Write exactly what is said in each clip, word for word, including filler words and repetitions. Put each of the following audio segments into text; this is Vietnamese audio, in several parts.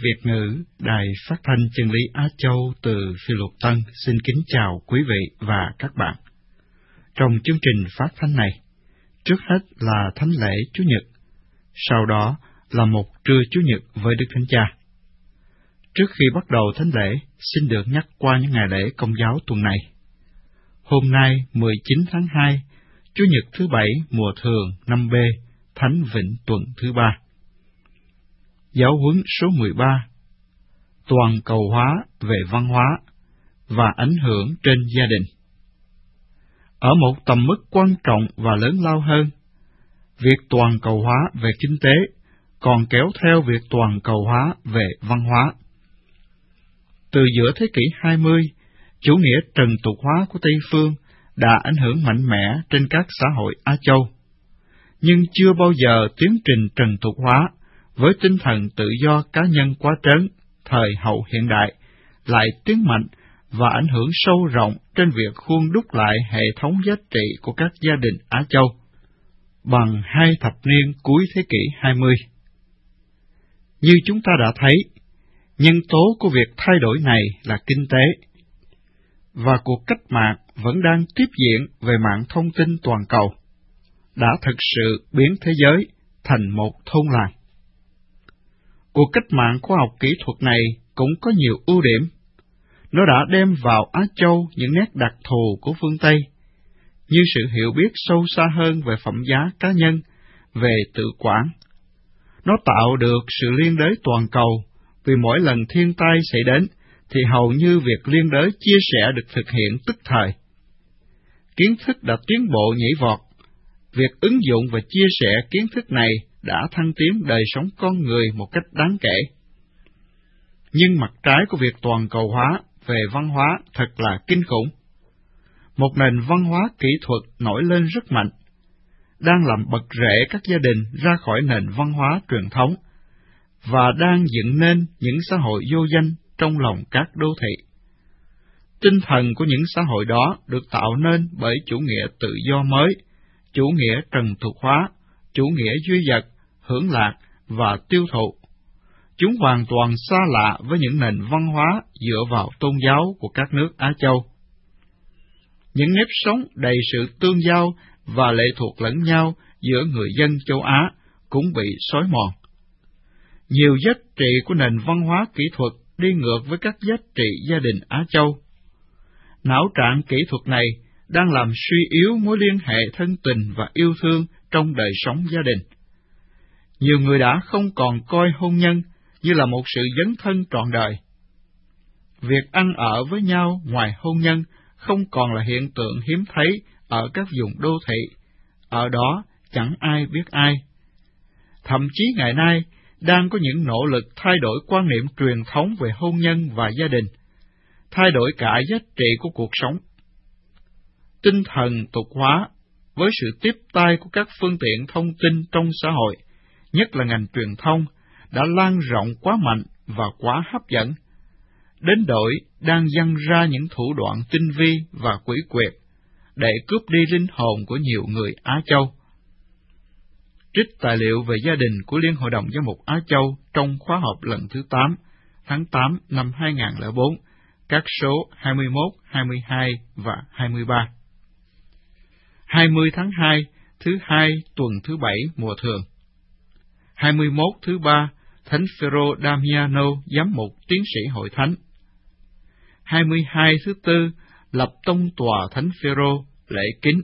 Việt ngữ, Đài Phát thanh Chân lý Á Châu từ Phi Luật Tân xin kính chào quý vị và các bạn. Trong chương trình phát thanh này, trước hết là thánh lễ Chủ nhật, sau đó là một trưa Chủ nhật với Đức Thánh Cha. Trước khi bắt đầu thánh lễ, xin được nhắc qua những ngày lễ Công giáo tuần này. Hôm nay, mười chín tháng hai, Chủ nhật thứ bảy mùa thường năm B, Thánh Vịnh tuần thứ ba. Giáo huấn số mười ba, toàn cầu hóa về văn hóa và ảnh hưởng trên gia đình. Ở một tầm mức quan trọng và lớn lao hơn, việc toàn cầu hóa về kinh tế còn kéo theo việc toàn cầu hóa về văn hóa. Từ giữa thế kỷ hai mươi, chủ nghĩa trần tục hóa của Tây phương đã ảnh hưởng mạnh mẽ trên các xã hội Á Châu. Nhưng chưa bao giờ tiến trình trần tục hóa với tinh thần tự do cá nhân quá trớn thời hậu hiện đại lại tiến mạnh và ảnh hưởng sâu rộng trên việc khuôn đúc lại hệ thống giá trị của các gia đình Á Châu bằng hai thập niên cuối thế kỷ hai mươi. Như chúng ta đã thấy, nhân tố của việc thay đổi này là kinh tế, và cuộc cách mạng vẫn đang tiếp diễn về mạng thông tin toàn cầu, đã thực sự biến thế giới thành một thôn làng. Cuộc cách mạng khoa học kỹ thuật này cũng có nhiều ưu điểm. Nó đã đem vào Á Châu những nét đặc thù của phương Tây, như sự hiểu biết sâu xa hơn về phẩm giá cá nhân, về tự quản. Nó tạo được sự liên đới toàn cầu, vì mỗi lần thiên tai xảy đến, thì hầu như việc liên đới chia sẻ được thực hiện tức thời. Kiến thức đã tiến bộ nhảy vọt. Việc ứng dụng và chia sẻ kiến thức này đã thăng tiến đời sống con người một cách đáng kể. Nhưng mặt trái của việc toàn cầu hóa về văn hóa thật là kinh khủng. Một nền văn hóa kỹ thuật nổi lên rất mạnh, đang làm bật rễ các gia đình ra khỏi nền văn hóa truyền thống, và đang dựng nên những xã hội vô danh trong lòng các đô thị. Tinh thần của những xã hội đó được tạo nên bởi chủ nghĩa tự do mới, chủ nghĩa trần tục hóa, chủ nghĩa duy vật, hưởng lạc và tiêu thụ. Chúng hoàn toàn xa lạ với những nền văn hóa dựa vào tôn giáo của các nước Á Châu. Những nếp sống đầy sự tương giao và lệ thuộc lẫn nhau giữa người dân châu Á cũng bị xói mòn. Nhiều giá trị của nền văn hóa kỹ thuật đi ngược với các giá trị gia đình Á Châu. Não trạng kỹ thuật này đang làm suy yếu mối liên hệ thân tình và yêu thương trong đời sống gia đình. Nhiều người đã không còn coi hôn nhân như là một sự dấn thân trọn đời. Việc ăn ở với nhau ngoài hôn nhân không còn là hiện tượng hiếm thấy ở các vùng đô thị, ở đó chẳng ai biết ai. Thậm chí ngày nay đang có những nỗ lực thay đổi quan niệm truyền thống về hôn nhân và gia đình, thay đổi cả giá trị của cuộc sống. Tinh thần tục hóa với sự tiếp tay của các phương tiện thông tin trong xã hội, nhất là ngành truyền thông, đã lan rộng quá mạnh và quá hấp dẫn, đến đổi đang dăng ra những thủ đoạn tinh vi và quỷ quyệt để cướp đi linh hồn của nhiều người Á Châu. Trích tài liệu về gia đình của Liên Hội đồng Giám mục Á Châu trong khóa họp lần thứ tám, tháng tám năm hai nghìn không trăm lẻ bốn, các số hai mươi mốt, hai mươi hai và hai mươi ba. hai mươi tháng hai, thứ hai tuần thứ bảy mùa thường. hai mươi mốt thứ ba, Thánh Phêrô Damiano, giám mục tiến sĩ hội thánh. hai mươi hai thứ tư, lập tông tòa Thánh Phêrô, lễ kính.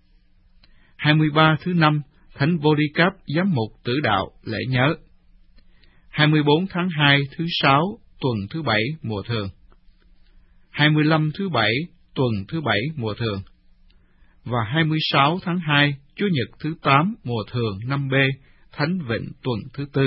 hai mươi ba thứ năm, Thánh Polycarp, giám mục tử đạo, lễ nhớ. hai mươi bốn tháng hai, thứ sáu, tuần thứ bảy mùa thường. hai mươi lăm thứ bảy, tuần thứ bảy mùa thường. Và hai mươi sáu tháng hai, Chủ nhật thứ tám mùa thường năm B, Thánh Vịnh tuần thứ tư.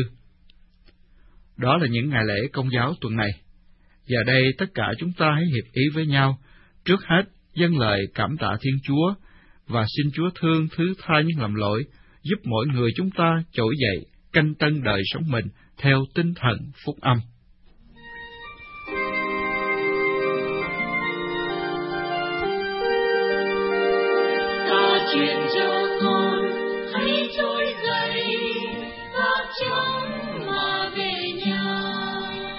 Đó là những ngày lễ Công giáo tuần này. Giờ đây tất cả chúng ta hãy hiệp ý với nhau, trước hết dâng lời cảm tạ Thiên Chúa, và xin Chúa thương thứ tha những lầm lỗi, giúp mỗi người chúng ta trỗi dậy, canh tân đời sống mình theo tinh thần phúc âm. Ta truyền cho con hãy trỗi dậy và chống mà về nhau.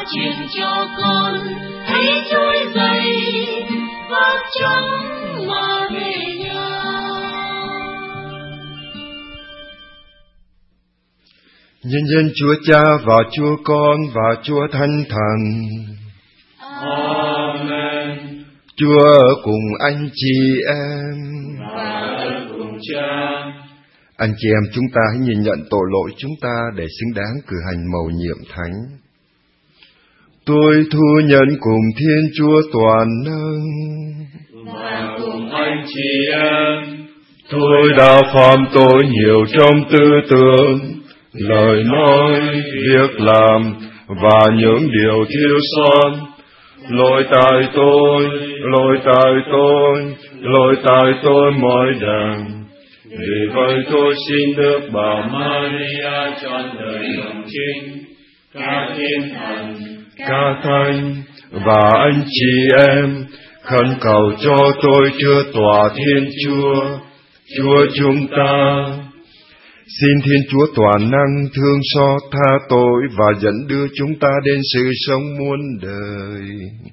truyền cho con, hãy trỗi dậy vác trắng mà về nhà. Nhân danh Chúa Cha và Chúa Con và Chúa Thánh Thần. Amen. Chúa ở cùng anh chị em Và ở cùng Cha. Anh chị em chúng ta hãy nhìn nhận tội lỗi chúng ta để xứng đáng cử hành mầu nhiệm thánh. Tôi thu nhận cùng Thiên Chúa toàn năng và cùng anh chị em, tôi đã phạm tội nhiều trong tư tưởng, lời nói, việc làm và những điều thiếu sót. Lỗi tại tôi, lỗi tại tôi, lỗi tại tôi mỗi đằng. Vì vậy tôi xin Đức Bà Maria trọn đời đồng trinh, các thiên thần, các thánh và anh chị em khẩn cầu cho tôi chưa tòa Thiên Chúa, Chúa chúng ta. Xin Thiên Chúa toàn năng thương xót tha tội và dẫn đưa chúng ta đến sự sống muôn đời.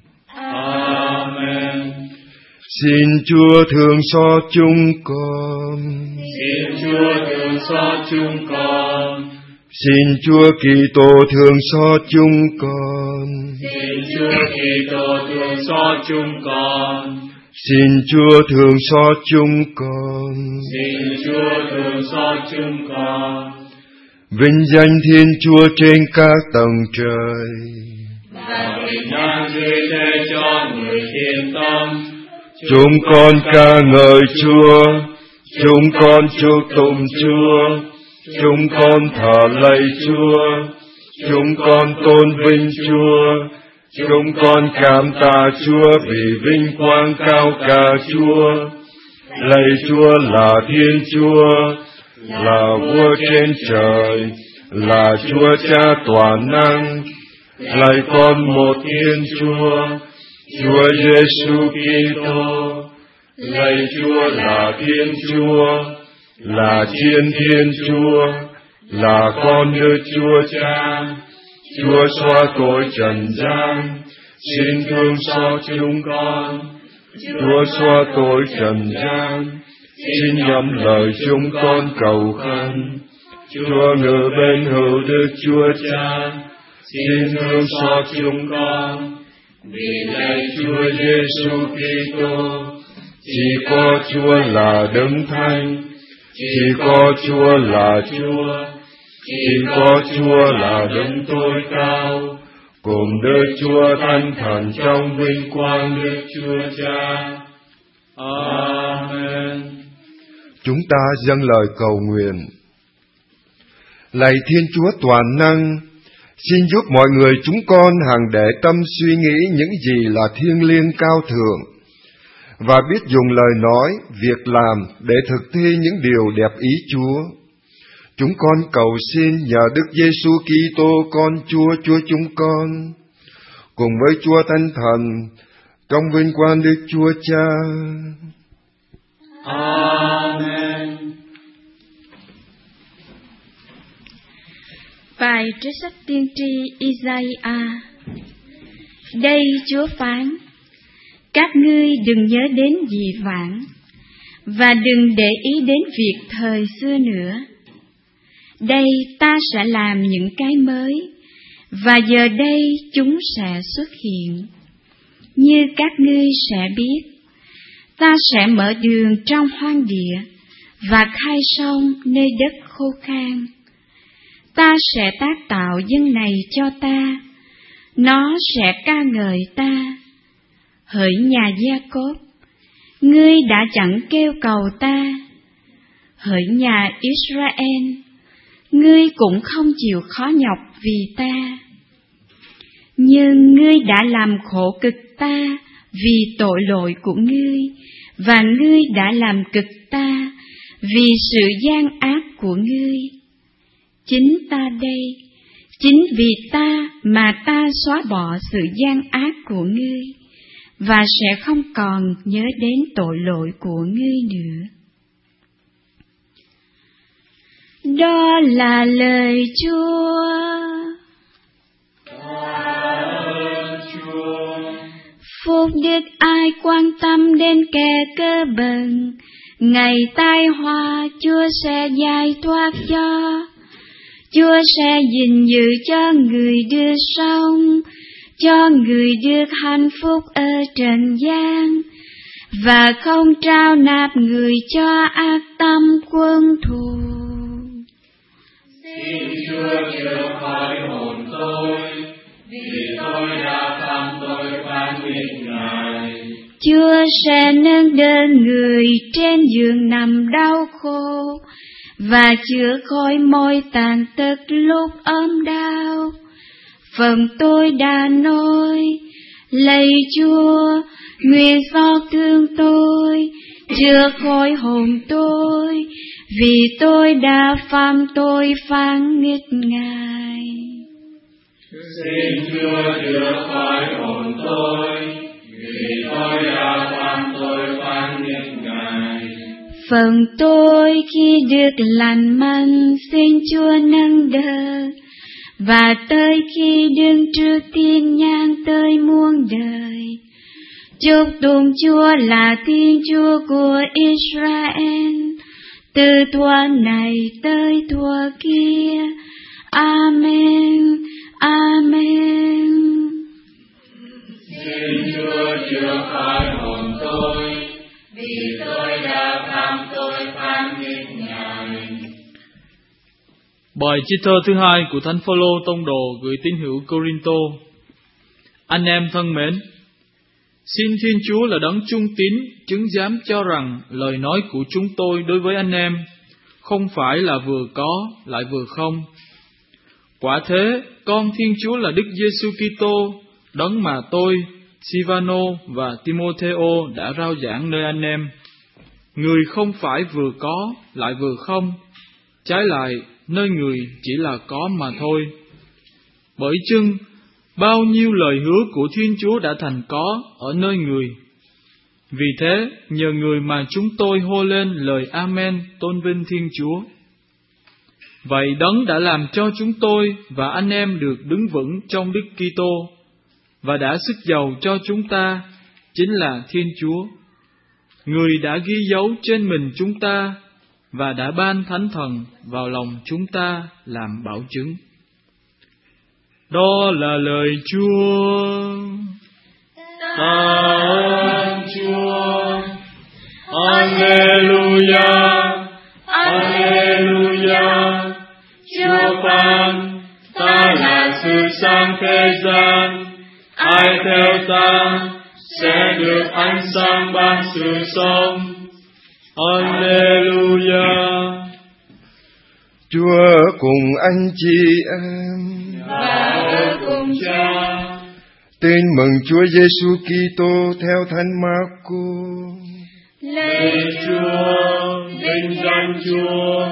Amen. Xin Chúa thương xót chúng con. Xin Chúa thương xót chúng con. Xin Chúa Kitô thương xót chúng con. Xin Chúa Kitô thương xót chúng con. Xin Chúa thương xót chúng con. Xin Chúa thương xót chúng con. Vinh danh Thiên Chúa trên các tầng trời. Và bình an dưới thế cho người thiện tâm. Chúng con ca ngợi Chúa, chúng con chúc tụng Chúa, chúng con thờ lạy Chúa, chúng con tôn vinh Chúa, chúng con cảm tạ Chúa vì vinh quang cao cả Chúa. Lạy Chúa là Thiên Chúa, là Vua trên trời, là Chúa Cha toàn năng. Lạy con một Thiên Chúa, Chúa Giêsu Kitô. Lạy Chúa là Thiên Chúa, là Thiên Thiên Chúa, là con Đức Chúa Cha. Chúa xóa tội trần gian, xin thương xót chúng con. Chúa xóa tội trần gian, xin nhậm lời chúng con cầu khẩn. Chúa ngự bên hữu Đức Chúa Cha, xin thương xót chúng con. Vì lạy Chúa Giêsu Kitô, chỉ có Chúa là Đấng Thánh, chỉ có Chúa là Chúa, chỉ có Chúa là Đấng tối cao, cùng Đức Chúa Thánh Thần trong vinh quang Đức Chúa Cha. Amen. Chúng ta dâng lời cầu nguyện. Lạy Thiên Chúa toàn năng, xin giúp mọi người chúng con hằng để tâm suy nghĩ những gì là thiêng liêng cao thượng, và biết dùng lời nói, việc làm để thực thi những điều đẹp ý Chúa. Chúng con cầu xin nhờ Đức Giêsu Kitô con Chúa Chúa chúng con, cùng với Chúa Thánh Thần, trong vinh quang Đức Chúa Cha. Amen. Bài trích sách tiên tri Isaiah. Đây Chúa phán: các ngươi đừng nhớ đến dị vãng, và đừng để ý đến việc thời xưa nữa. Đây ta sẽ làm những cái mới, và giờ đây chúng sẽ xuất hiện. Như các ngươi sẽ biết, ta sẽ mở đường trong hoang địa, và khai sông nơi đất khô khan. Ta sẽ tác tạo dân này cho ta, nó sẽ ca ngợi ta. Hỡi nhà Gia-cốp, ngươi đã chẳng kêu cầu ta. Hỡi nhà Israel, ngươi cũng không chịu khó nhọc vì ta. Nhưng ngươi đã làm khổ cực ta vì tội lỗi của ngươi, và ngươi đã làm cực ta vì sự gian ác của ngươi. Chính ta đây, chính vì ta mà ta xóa bỏ sự gian ác của ngươi, và sẽ không còn nhớ đến tội lỗi của ngươi nữa. Đó là lời Chúa. Amen. phúc đức ai quan tâm đến kẻ cơ bần. Ngày tai họa Chúa sẽ giải thoát cho, Chúa sẽ gìn giữ cho người được sống, cho người được hạnh phúc ở trần gian, và không trao nạp người cho ác tâm quân thù. Xin Chúa chữa khỏi hồn tôi, vì tôi đã phạm tội phản nghịch Ngài. Chúa sẽ nâng đỡ người trên giường nằm đau khổ, và chữa khỏi mọi tàn tật lúc ốm đau. Phần tôi đã nói, lạy Chúa, nguyện xót thương tôi, chữa khỏi hồn tôi, vì tôi đã phạm tội phản nghịch Ngài. Xin Chúa chữa khỏi hồn tôi, vì tôi đã phạm tội phản nghịch Ngài. Phần tôi khi được lành mạnh, xin Chúa nâng đỡ, và tới khi đứng trước thiên nhang tới muôn đời. Chúc tụng Chúa là Thiên Chúa của Israel, từ thuở này tới thuở kia. Amen, amen. Xin Chúa chữa khỏi hồn tôi, vì tôi đã phạm tội phản nghịch Ngài. Bài trích thơ thứ hai của Thánh Phaolô tông đồ gửi tín hữu Cô-rinh-tô. Anh em thân mến, xin Thiên Chúa là đấng trung tín chứng giám cho rằng lời nói của chúng tôi đối với anh em không phải là vừa có lại vừa không. Quả thế, con Thiên Chúa là Đức Giêsu Kitô, đấng mà tôi, Silvano và Timotheo đã rao giảng nơi anh em. Người không phải vừa có lại vừa không, trái lại nơi người chỉ là có mà thôi. Bởi chưng bao nhiêu lời hứa của Thiên Chúa đã thành có ở nơi người. Vì thế, nhờ người mà chúng tôi hô lên lời Amen tôn vinh Thiên Chúa. Vậy đấng đã làm cho chúng tôi và anh em được đứng vững trong Đức Kitô, và đã sức giàu cho chúng ta, chính là Thiên Chúa. Người đã ghi dấu trên mình chúng ta, và đã ban Thánh Thần vào lòng chúng ta làm bảo chứng. Đó là lời Chúa. Ta ơn Chúa. Alleluia, Alleluia. Chúa phán, ta là sự sáng thế gian, ai theo ta sẽ được ánh sáng ban sự sống. Alleluia. Chúa cùng anh chị em và ở cùng Cha. Tin mừng Chúa Giêsu Kitô theo Thánh Marco. Lạy Chúa, vinh danh Chúa.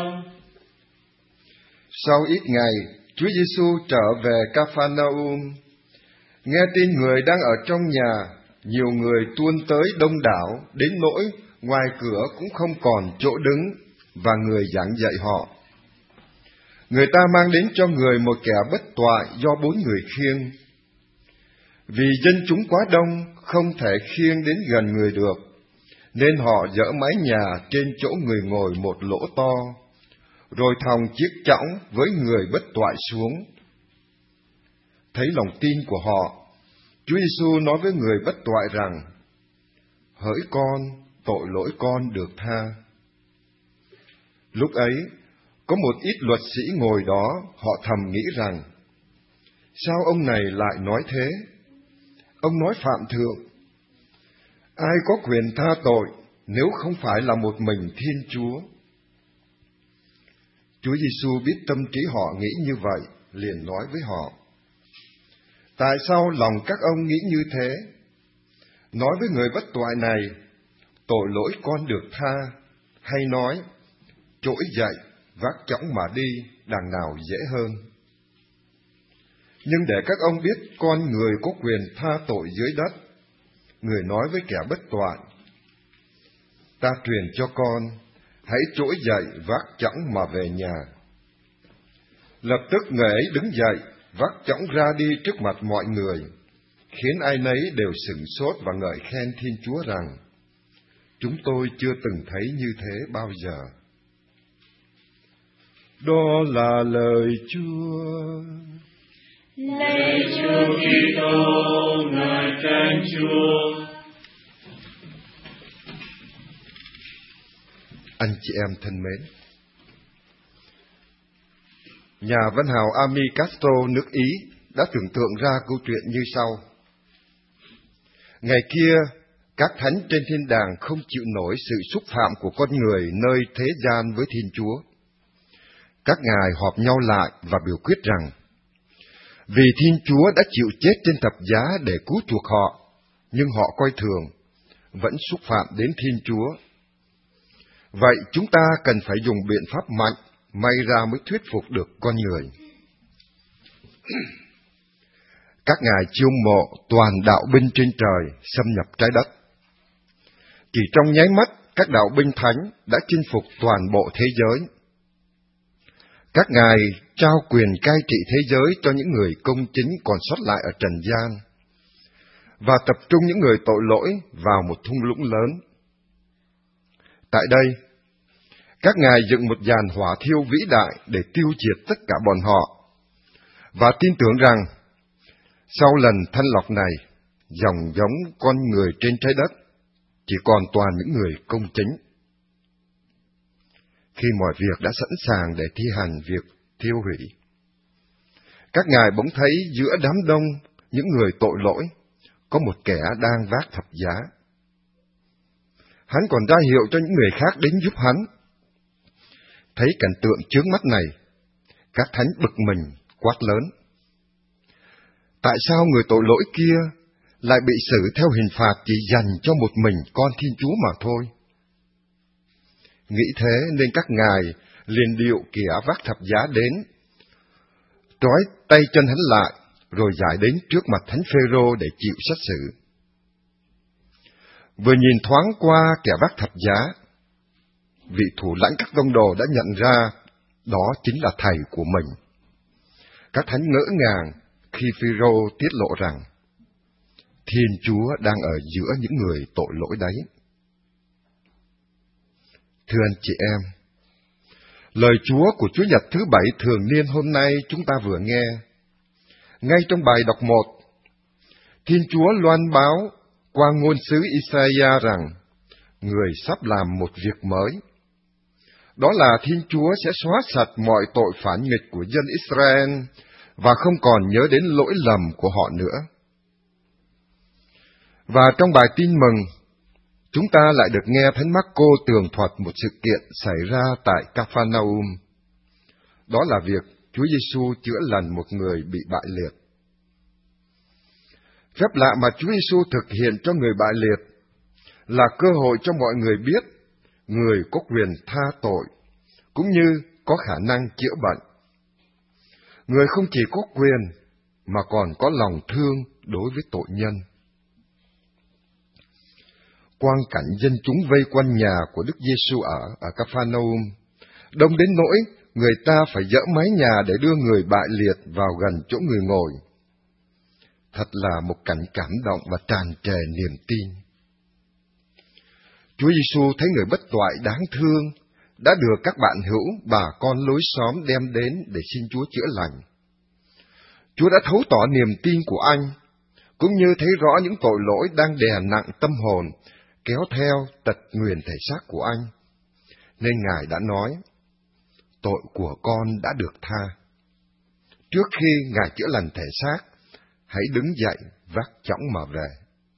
Sau ít ngày, Chúa Giêsu trở về Ca-pha-na-um. Nghe tin người đang ở trong nhà, nhiều người tuôn tới đông đảo, đến nỗi ngoài cửa cũng không còn chỗ đứng, và người giảng dạy họ. Người ta mang đến cho người một kẻ bất toại do bốn người khiêng. Vì dân chúng quá đông, không thể khiêng đến gần người được, nên họ dỡ mái nhà trên chỗ người ngồi một lỗ to, rồi thòng chiếc chõng với người bất toại xuống. Thấy lòng tin của họ, Chúa Giêsu nói với người bất toại rằng: Hỡi con, tội lỗi con được tha. Lúc ấy, có một ít luật sĩ ngồi đó, họ thầm nghĩ rằng: Sao ông này lại nói thế? Ông nói phạm thượng. Ai có quyền tha tội nếu không phải là một mình Thiên Chúa? Chúa Giêsu biết tâm trí họ nghĩ như vậy, liền nói với họ: Tại sao lòng các ông nghĩ như thế? Nói với người bất toại này: Tội lỗi con được tha, hay nói: Trỗi dậy, vác chõng mà đi, đằng nào dễ hơn? Nhưng để các ông biết con người có quyền tha tội dưới đất, người nói với kẻ bất toại: Ta truyền cho con, hãy trỗi dậy vác chõng mà về nhà. Lập tức người ấy đứng dậy, vác chõng ra đi trước mặt mọi người. khiến ai nấy đều sửng sốt và ngợi khen Thiên Chúa rằng, chúng tôi chưa từng thấy như thế bao giờ. Đó là lời Chúa. Lạy Chúa Kitô, ngợi khen Chúa. Anh chị em thân mến, nhà văn hào Ami Castro nước Ý đã tưởng tượng ra câu chuyện như sau. Ngày kia, các thánh trên thiên đàng không chịu nổi sự xúc phạm của con người nơi thế gian với Thiên Chúa. Các ngài họp nhau lại và biểu quyết rằng, vì Thiên Chúa đã chịu chết trên thập giá để cứu chuộc họ, nhưng họ coi thường, vẫn xúc phạm đến Thiên Chúa. Vậy chúng ta cần phải dùng biện pháp mạnh, may ra mới thuyết phục được con người. Các ngài chiêu mộ toàn đạo binh trên trời xâm nhập trái đất. Chỉ trong nháy mắt, các đạo binh thánh đã chinh phục toàn bộ thế giới. Các ngài trao quyền cai trị thế giới cho những người công chính còn sót lại ở trần gian, và tập trung những người tội lỗi vào một thung lũng lớn. Tại đây, các ngài dựng một giàn hỏa thiêu vĩ đại để tiêu diệt tất cả bọn họ, và tin tưởng rằng sau lần thanh lọc này, dòng giống con người trên trái đất chỉ còn toàn những người công chính. Khi mọi việc đã sẵn sàng để thi hành việc thiêu hủy, các ngài bỗng thấy giữa đám đông những người tội lỗi có một kẻ đang vác thập giá. Hắn còn ra hiệu cho những người khác đến giúp hắn. Thấy cảnh tượng chướng mắt này, các thánh bực mình quát lớn: tại sao người tội lỗi kia lại bị xử theo hình phạt chỉ dành cho một mình con Thiên Chúa mà thôi? Nghĩ thế nên các ngài liền điệu kẻ vác thập giá đến, trói tay chân hắn lại, rồi giải đến trước mặt thánh Phêrô để chịu xét xử. Vừa nhìn thoáng qua kẻ vác thập giá, vị thủ lãnh các tông đồ đã nhận ra đó chính là thầy của mình. Các thánh ngỡ ngàng khi Phêrô tiết lộ rằng Thiên Chúa đang ở giữa những người tội lỗi đấy. Thưa anh chị em, lời Chúa của Chúa Nhật thứ bảy thường niên hôm nay chúng ta vừa nghe. Ngay trong bài đọc một, Thiên Chúa loan báo qua ngôn sứ Isaiah rằng người sắp làm một việc mới. Đó là Thiên Chúa sẽ xóa sạch mọi tội phản nghịch của dân Israel và không còn nhớ đến lỗi lầm của họ nữa. Và trong bài tin mừng, chúng ta lại được nghe Thánh Mác-cô tường thuật một sự kiện xảy ra tại Ca-pha-na-um. Đó là việc Chúa Giêsu chữa lành một người bị bại liệt. Phép lạ mà Chúa Giêsu thực hiện cho người bại liệt là cơ hội cho mọi người biết người có quyền tha tội, cũng như có khả năng chữa bệnh. Người không chỉ có quyền, mà còn có lòng thương đối với tội nhân. Quang cảnh dân chúng vây quanh nhà của Đức Giêsu ở ở Ca-pha-na-um, đông đến nỗi người ta phải dỡ mái nhà để đưa người bại liệt vào gần chỗ người ngồi. Thật là một cảnh cảm động và tràn trề niềm tin. Chúa Giêsu thấy người bất toại đáng thương đã được các bạn hữu, bà con lối xóm đem đến để xin Chúa chữa lành. Chúa đã thấu tỏ niềm tin của anh, cũng như thấy rõ những tội lỗi đang đè nặng tâm hồn, kéo theo tật nguyền thể xác của anh. Nên Ngài đã nói, tội của con đã được tha. Trước khi Ngài chữa lành thể xác, hãy đứng dậy vác chõng mà về.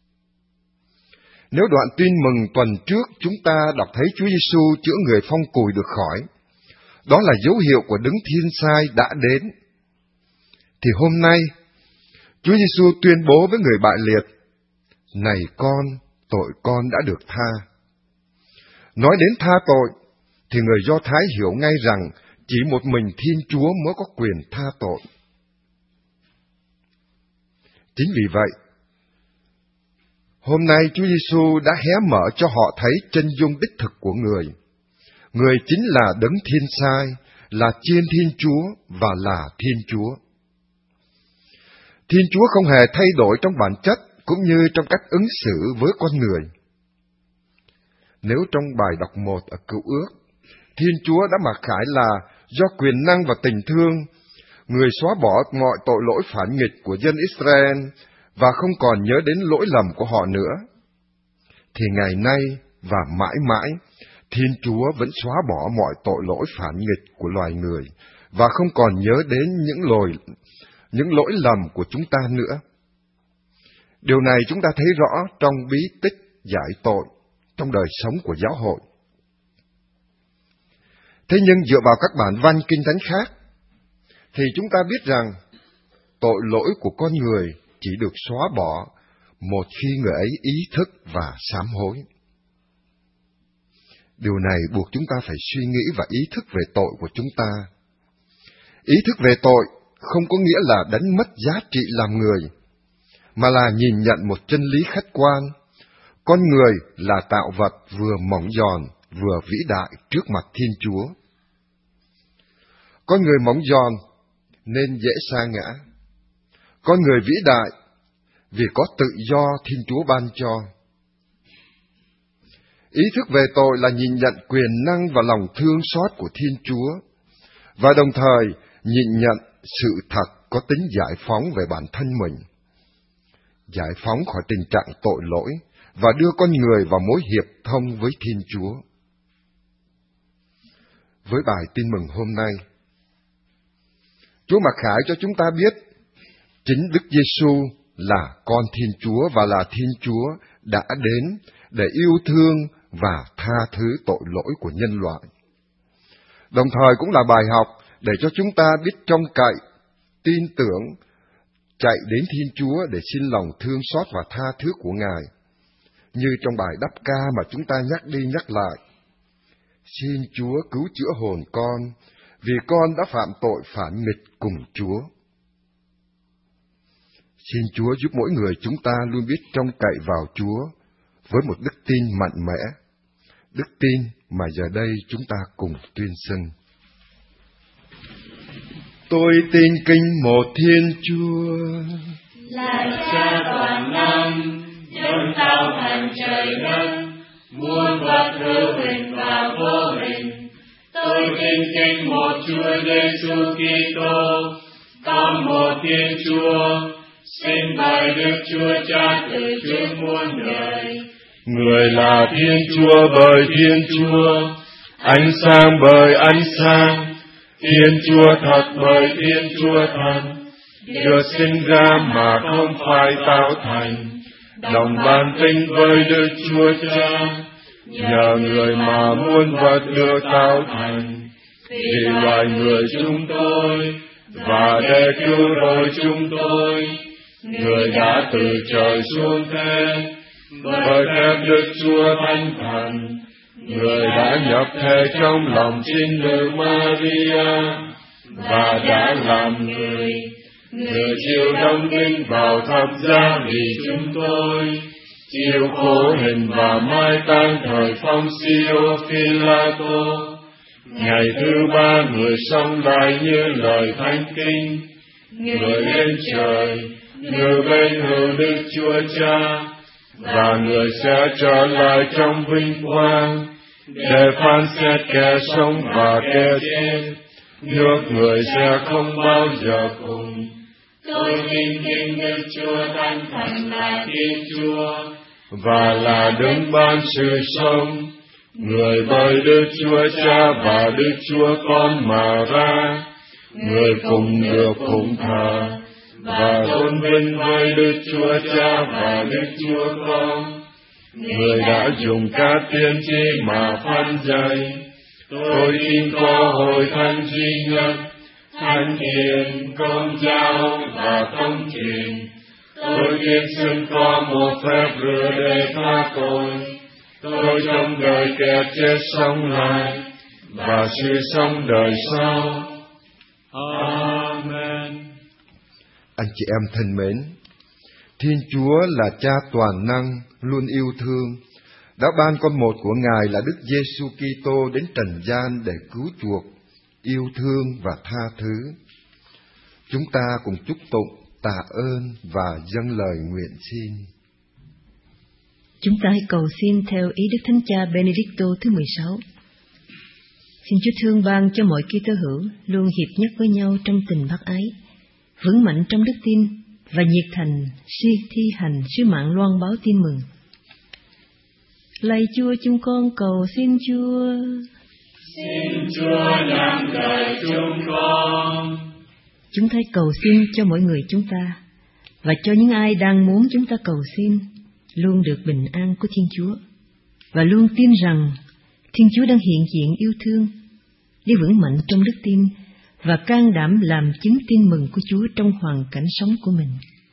Nếu đoạn tin mừng tuần trước chúng ta đọc thấy Chúa Giêsu chữa người phong cùi được khỏi, đó là dấu hiệu của Đấng Thiên Sai đã đến, thì hôm nay Chúa Giêsu tuyên bố với người bại liệt, này con, tội con đã được tha. Nói đến tha tội, thì người Do Thái hiểu ngay rằng chỉ một mình Thiên Chúa mới có quyền tha tội. Chính vì vậy, hôm nay Chúa Giêsu đã hé mở cho họ thấy chân dung đích thực của người. Người chính là Đấng Thiên Sai, là Chiên Thiên Chúa và là Thiên Chúa. Thiên Chúa không hề thay đổi trong bản chất cũng như trong cách ứng xử với con người. Nếu trong bài đọc một ở Cựu Ước, Thiên Chúa đã mặc khải là do quyền năng và tình thương, người xóa bỏ mọi tội lỗi phản nghịch của dân Israel và không còn nhớ đến lỗi lầm của họ nữa, thì ngày nay và mãi mãi, Thiên Chúa vẫn xóa bỏ mọi tội lỗi phản nghịch của loài người và không còn nhớ đến những lỗi, những lỗi lầm của chúng ta nữa. Điều này chúng ta thấy rõ trong bí tích giải tội trong đời sống của giáo hội. Thế nhưng dựa vào các bản văn Kinh Thánh khác, thì chúng ta biết rằng tội lỗi của con người chỉ được xóa bỏ một khi người ấy ý thức và sám hối. Điều này buộc chúng ta phải suy nghĩ và ý thức về tội của chúng ta. Ý thức về tội không có nghĩa là đánh mất giá trị làm người, mà là nhìn nhận một chân lý khách quan. Con người là tạo vật vừa mỏng giòn, vừa vĩ đại trước mặt Thiên Chúa. Con người mỏng giòn nên dễ sa ngã. Con người vĩ đại vì có tự do Thiên Chúa ban cho. Ý thức về tội là nhìn nhận quyền năng và lòng thương xót của Thiên Chúa, và đồng thời nhìn nhận sự thật có tính giải phóng về bản thân mình, giải phóng khỏi tình trạng tội lỗi và đưa con người vào mối hiệp thông với Thiên Chúa. Với bài tin mừng hôm nay, Chúa mặc khải cho chúng ta biết chính Đức Giêsu là con Thiên Chúa và là Thiên Chúa đã đến để yêu thương và tha thứ tội lỗi của nhân loại. Đồng thời cũng là bài học để cho chúng ta biết trông cậy, tin tưởng, chạy đến Thiên Chúa để xin lòng thương xót và tha thứ của Ngài. Như trong bài đáp ca mà chúng ta nhắc đi nhắc lại: xin Chúa cứu chữa hồn con, vì con đã phạm tội phản nghịch cùng Chúa. Xin Chúa giúp mỗi người chúng ta luôn biết trông cậy vào Chúa với một đức tin mạnh mẽ, đức tin mà giờ đây chúng ta cùng tuyên xưng. Tôi tin kính một Thiên Chúa, là Cha toàn năng, đấng tạo thành trời đất, muôn vật hữu hình và vô hình. Tôi tin kính một Chúa Giêsu Kitô, con một Thiên Chúa, sinh bởi Đức Chúa Cha từ trước muôn đời. Người là Thiên Chúa bởi Thiên Chúa, ánh sáng bởi ánh sáng, Thiên Chúa thật bởi Thiên Chúa thật, được sinh ra mà không phải tạo thành, đồng ban tính với Đức Chúa Cha, nhờ người mà muôn vật được tạo thành, vì loài người chúng tôi, và để cứu rỗi chúng tôi, người đã từ trời xuống thế, bởi phép Đức Chúa Thánh Thần, người đã nhập thể trong lòng trinh nữ Maria, và đã làm người, người chịu đóng đinh vào thập giá vì chúng tôi, chịu khổ hình và mai táng thời phong Siêu Phi-la-tô. Ngày thứ ba người sống lại như lời Thánh Kinh, người lên trời, người bên hữu Đức Chúa Cha, và người sẽ trở lại trong vinh quang để phán xét kẻ sống và kẻ chết. Nước người sẽ không bao giờ cùng. Tôi tin kính Đức Chúa Thánh Thần là Thiên Chúa, và là đấng ban sự sống, người bởi Đức Chúa Cha và Đức Chúa Con mà ra, người cùng được phụng thờ và tôn vinh với Đức Chúa Cha và Đức Chúa Con. Người đã dùng các tiên tri mà phán dạy. Tôi tin có hội thánh duy nhất, thánh hiền, công giáo và công truyền. Tôi tin xưng có một phép rửa để tha tội. Tôi trong đời kẻ chết sống lại, và sự sống đời sau. Amen. Anh chị em thân mến, Thiên Chúa là Cha toàn năng, luôn yêu thương, đã ban con một của Ngài là Đức Giêsu Kitô đến trần gian để cứu chuộc, yêu thương và tha thứ. Chúng ta cùng chúc tụng tạ ơn và dâng lời nguyện xin. Chúng ta hãy cầu xin theo ý Đức Thánh Cha Benedicto thứ mười sáu. Xin Chúa thương ban cho mọi Kitô hữu luôn hiệp nhất với nhau trong tình bác ái, vững mạnh trong đức tin và nhiệt thành si thi hành sứ mạng loan báo tin mừng. Lạy Chúa, chúng con cầu xin Chúa. Xin Chúa nhắm lời chúng con. Chúng ta cầu xin cho mỗi người chúng ta và cho những ai đang muốn chúng ta cầu xin luôn được bình an của Thiên Chúa, và luôn tin rằng Thiên Chúa đang hiện diện yêu thương để vững mạnh trong đức tin và can đảm làm chứng tin mừng của Chúa trong hoàn cảnh sống của mình.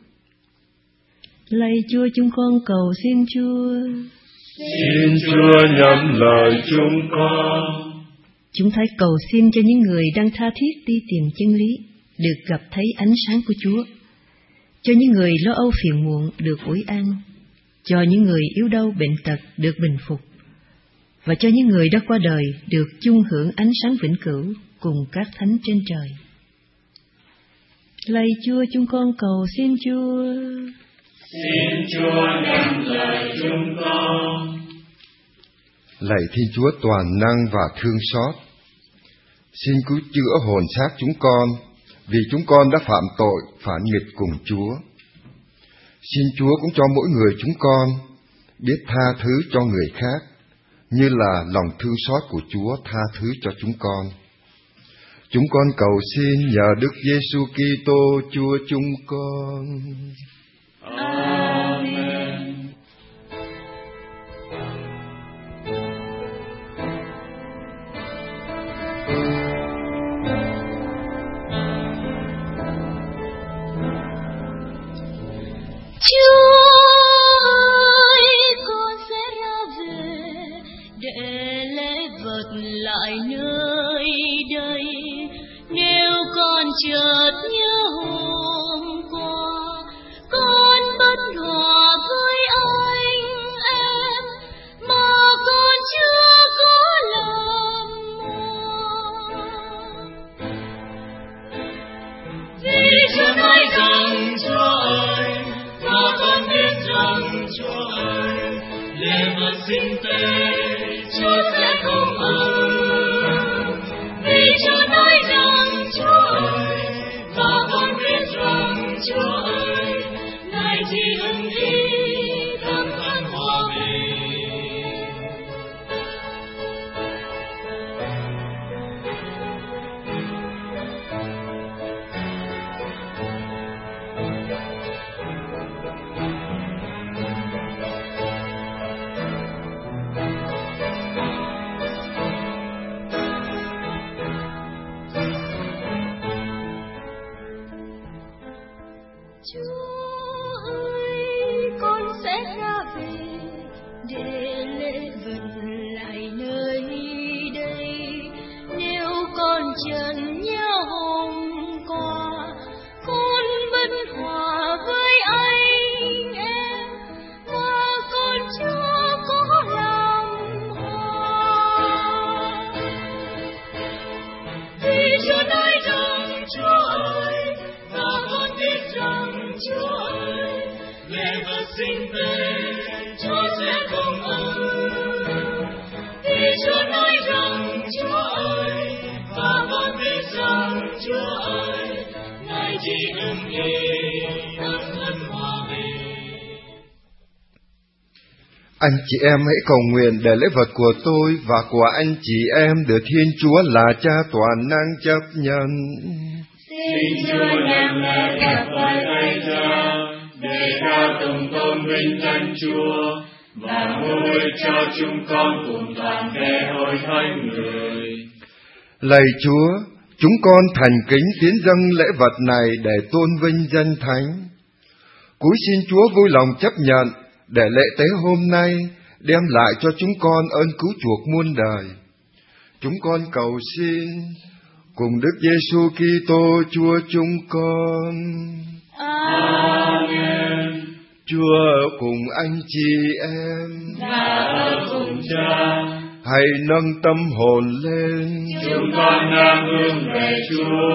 Lạy Chúa, chúng con cầu xin Chúa. Xin Chúa nhắm lời chúng con. Chúng ta cầu xin cho những người đang tha thiết đi tìm chân lý được gặp thấy ánh sáng của Chúa, cho những người lo âu phiền muộn được ủi an, cho những người yếu đau bệnh tật được bình phục, và cho những người đã qua đời được chung hưởng ánh sáng vĩnh cửu cùng các thánh trên trời. Lạy Chúa, chúng con cầu xin Chúa. Xin Chúa nhắm lời chúng con. Lạy Thiên Chúa toàn năng và thương xót, xin cứu chữa hồn xác chúng con, vì chúng con đã phạm tội phản nghịch cùng Chúa. Xin Chúa cũng cho mỗi người chúng con biết tha thứ cho người khác, như là lòng thương xót của Chúa tha thứ cho chúng con. Chúng con cầu xin nhờ Đức Giêsu Kitô Chúa chúng con. Amen. Chúa ơi, con sẽ ra về để lễ vật lại nơi đây. Nếu con chợt nhớ hôm qua, con bất hòa với anh em mà con chưa có làm mòn. Vì Chúa nói rằng Chúa ơi, và con biết rằng Chúa ơi, lễ vật sinh tế Chúa sẽ không ơn. Vì Chúa nói rằng Chúa ơi, và con biết rằng Chúa ơi, Ngài chỉ ưng ý thăm thắn hòa bình. Chúa ơi, con sẽ ra về để lễ vật lại nơi đây. Nếu con chợt nhớ hôm qua, con bất hòa với anh em mà con chưa có làm hòa. Vì Chúa nói rằng Chúa ơi, và con biết rằng Chúa ơi, lễ vật sinh tế Chúa sẽ không ơn. Vì Chúa nói rằng Chúa ơi, và con biết rằng Chúa ơi, Ngài chỉ ưng ý thăm thắn hòa bình. Anh chị em hãy cầu nguyện để lễ vật của tôi và của anh chị em được Thiên Chúa là Cha toàn năng chấp nhận. Xin Chúa nhắm lời các vời tay Cha, để ca tụng tôn vinh danh Chúa, và hối cho chúng con cùng toàn thể hội thánh người. Lạy Chúa, chúng con thành kính tiến dâng lễ vật này để tôn vinh danh Thánh. Cúi xin Chúa vui lòng chấp nhận để lễ tế hôm nay đem lại cho chúng con ơn cứu chuộc muôn đời. Chúng con cầu xin cùng Đức Giêsu Kitô Chúa chúng con. Amen. Chúa ở cùng anh chị em Và ở cùng Cha. Hãy nâng tâm hồn lên, chúng con đang hướng về Chúa.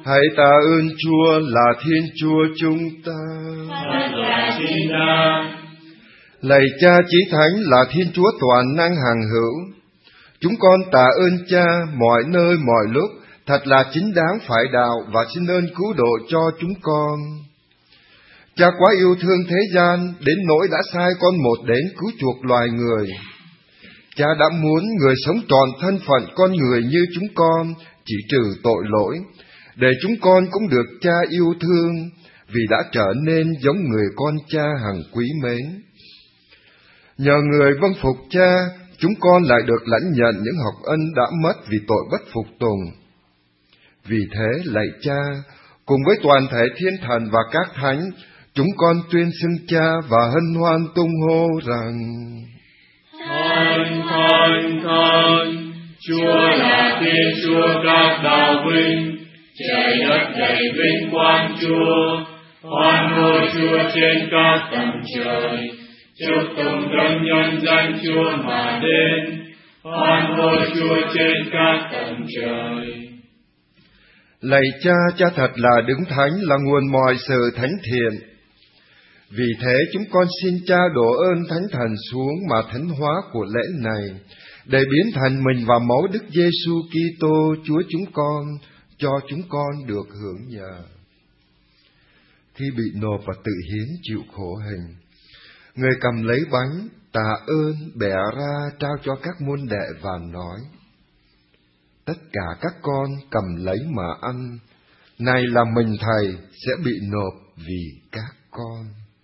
Hãy tạ ơn Chúa là Thiên Chúa chúng ta. Thật là chính ta. Lạy Cha Chí Thánh là Thiên Chúa toàn năng hằng hữu, chúng con tạ ơn Cha mọi nơi mọi lúc, thật là chính đáng phải đạo và xin ơn cứu độ cho chúng con. Cha quá yêu thương thế gian đến nỗi đã sai con một đến cứu chuộc loài người. Cha đã muốn người sống trọn thân phận con người như chúng con, chỉ trừ tội lỗi, để chúng con cũng được Cha yêu thương, vì đã trở nên giống người con Cha hằng quý mến. Nhờ người vâng phục Cha, chúng con lại được lãnh nhận những học ân đã mất vì tội bất phục tùng. Vì thế, lạy Cha, cùng với toàn thể thiên thần và các thánh, chúng con tuyên xưng Cha và hân hoan tung hô rằng: Thánh, thánh, thánh, Chúa là Thiên Chúa các đạo vinh, trời đất đầy vinh quang Chúa, hoan hô Chúa trên các tầng trời, chúc tụng đấng nhân danh Chúa mà đến, hoan hô Chúa trên các tầng trời. Lạy Cha, Cha thật là đứng thánh, là nguồn mọi sự thánh thiện. Vì thế chúng con xin Cha đổ ơn Thánh Thần xuống mà thánh hóa của lễ này, để biến thành mình và máu Đức Giêsu Kitô Chúa chúng con, cho chúng con được hưởng nhờ. Khi bị nộp và tự hiến chịu khổ hình, người cầm lấy bánh, tạ ơn, bẻ ra trao cho các môn đệ và nói: Tất cả các con cầm lấy mà ăn, này là mình Thầy sẽ bị nộp vì các con.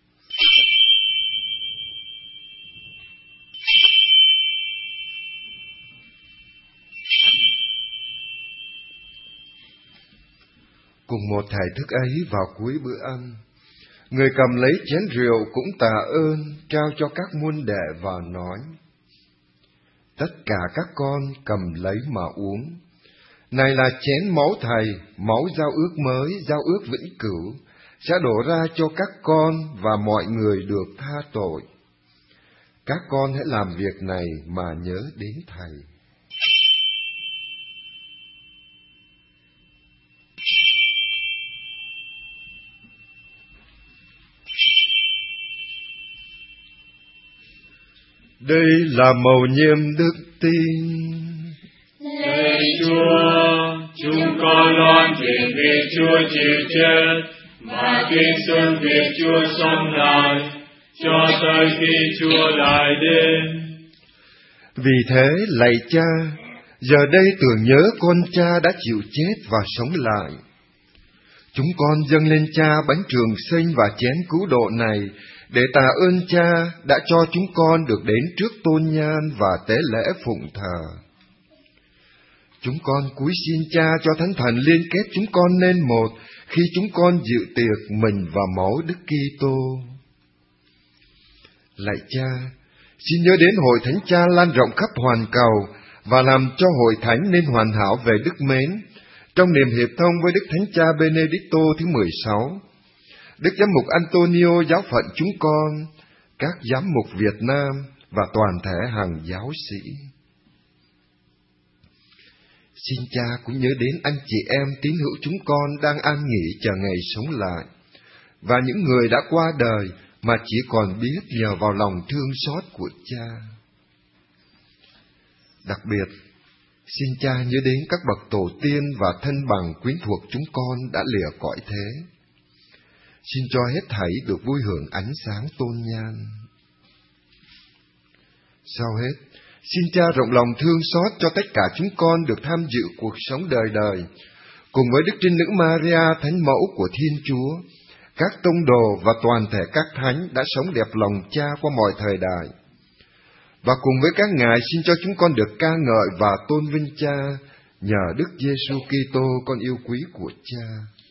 Cùng một thể thức ấy vào cuối bữa ăn, người cầm lấy chén rượu cũng tạ ơn, trao cho các môn đệ và nói: Tất cả các con cầm lấy mà uống, này là chén máu Thầy, máu giao ước mới, giao ước vĩnh cửu, sẽ đổ ra cho các con và mọi người được tha tội. Các con hãy làm việc này mà nhớ đến Thầy. Đây là mầu nhiệm đức tin. Lạy Chúa, chúng con loan truyền việc Chúa chịu chết, mà tin xưng việc Chúa sống lại, cho tới khi Chúa lại đến. Vì thế, lạy Cha, giờ đây tưởng nhớ con Cha đã chịu chết và sống lại. Chúng con dâng lên Cha bánh trường sinh và chén cứu độ này, để tạ ơn Cha đã cho chúng con được đến trước tôn nhan và tế lễ phụng thờ. Chúng con cúi xin Cha cho Thánh Thần liên kết chúng con nên một khi chúng con dự tiệc mình và máu Đức Kitô. Lạy Cha, xin nhớ đến hội Thánh Cha lan rộng khắp hoàn cầu và làm cho hội thánh nên hoàn hảo về đức mến, trong niềm hiệp thông với Đức Thánh Cha Benedicto thứ mười sáu, Đức Giám mục Antonio giáo phận chúng con, các giám mục Việt Nam và toàn thể hàng giáo sĩ. Xin Cha cũng nhớ đến anh chị em tín hữu chúng con đang an nghỉ chờ ngày sống lại, và những người đã qua đời mà chỉ còn biết nhờ vào lòng thương xót của Cha. Đặc biệt, xin Cha nhớ đến các bậc tổ tiên và thân bằng quyến thuộc chúng con đã lìa cõi thế. Xin cho hết thảy được vui hưởng ánh sáng tôn nhan. Sau hết, xin Cha rộng lòng thương xót cho tất cả chúng con được tham dự cuộc sống đời đời, cùng với Đức Trinh Nữ Maria, Thánh Mẫu của Thiên Chúa, các tông đồ và toàn thể các thánh đã sống đẹp lòng Cha qua mọi thời đại. Và cùng với các ngài xin cho chúng con được ca ngợi và tôn vinh Cha nhờ Đức Giêsu Kitô con yêu quý của Cha.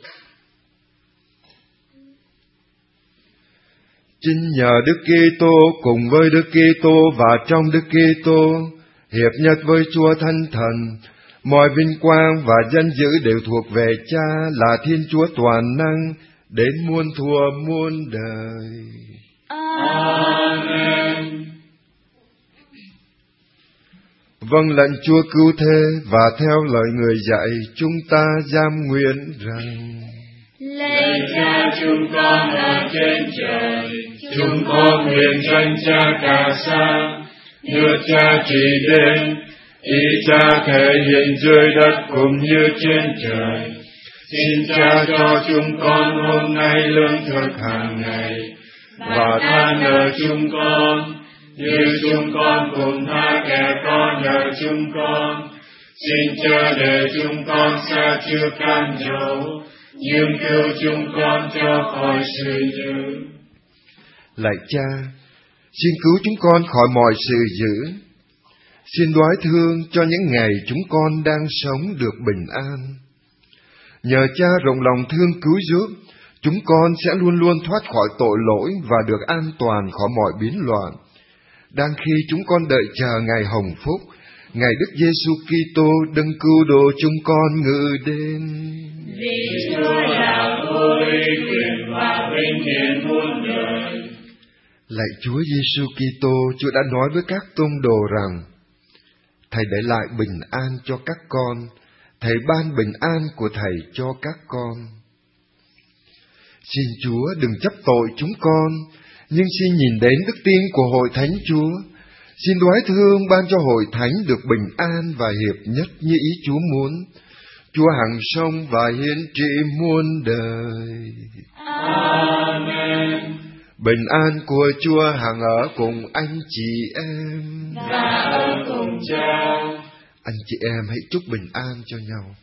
Chính nhờ Đức Kitô cùng với Đức Kitô và trong Đức Kitô hiệp nhất với Chúa Thánh Thần, mọi vinh quang và danh dự đều thuộc về Cha là Thiên Chúa toàn năng đến muôn thuở muôn đời. Amen. vâng lệnh Chúa cứu thế và theo lời người dạy, chúng ta giam nguyện rằng: Lạy Cha chúng con ở trên trời, chúng con nguyện danh Cha cả sáng, nước Cha trị đến, ý Cha thể hiện dưới đất cũng như trên trời. Xin Cha cho chúng con hôm nay lương thực hàng ngày, và tha nợ chúng con, như chúng con cũng tha kẻ có nợ chúng con. Xin chớ để chúng con sa chưa cam dỗ, nhưng cứu chúng con cho khỏi sự dữ. Lạy Cha, xin cứu chúng con khỏi mọi sự dữ. Xin đoái thương cho những ngày chúng con đang sống được bình an. Nhờ Cha rộng lòng thương cứu giúp, chúng con sẽ luôn luôn thoát khỏi tội lỗi và được an toàn khỏi mọi biến loạn. Đang khi chúng con đợi chờ ngày hồng phúc, ngày Đức Giêsu Kitô đấng cứu độ chúng con ngự đến. Vì Chúa là vua uy quyền và vinh hiển muôn đời. Lạy Chúa Giêsu Kitô, Chúa đã nói với các tông đồ rằng: Thầy để lại bình an cho các con, Thầy ban bình an của Thầy cho các con. Xin Chúa đừng chấp tội chúng con, nhưng xin nhìn đến đức tin của hội thánh Chúa. Xin đoái thương ban cho hội thánh được bình an và hiệp nhất như ý Chúa muốn. Chúa hằng sống và hiển trị muôn đời. Amen. Bình an của Chúa hằng ở cùng anh chị em và ở cùng Cha. Anh chị em hãy chúc bình an cho nhau.